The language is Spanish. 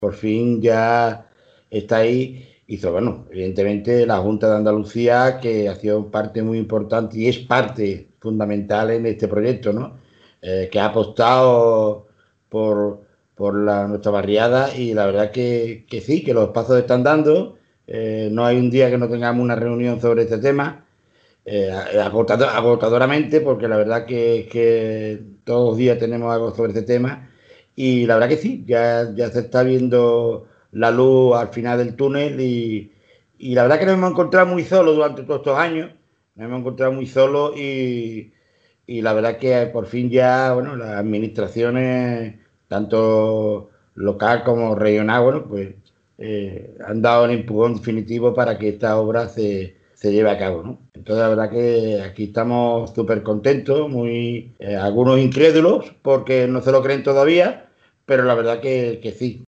por fin ya está ahí. Hizo, bueno, evidentemente la Junta de Andalucía, que ha sido parte muy importante y es parte fundamental en este proyecto, ¿no? Que ha apostado por, por nuestra barriada y la verdad que sí, que los pasos están dando. No hay un día que no tengamos una reunión sobre este tema, agotadoramente, porque la verdad que todos los días tenemos algo sobre este tema y la verdad que sí, ya se está viendo la luz al final del túnel y la verdad que nos hemos encontrado muy solos durante todos estos años, nos hemos encontrado muy solos y la verdad que por fin ya, bueno, las administraciones, tanto local como regional, bueno, pues han dado el empujón definitivo para que esta obra se lleve a cabo, ¿no? Entonces, la verdad que aquí estamos súper contentos, muy, algunos incrédulos porque no se lo creen todavía, pero la verdad que sí,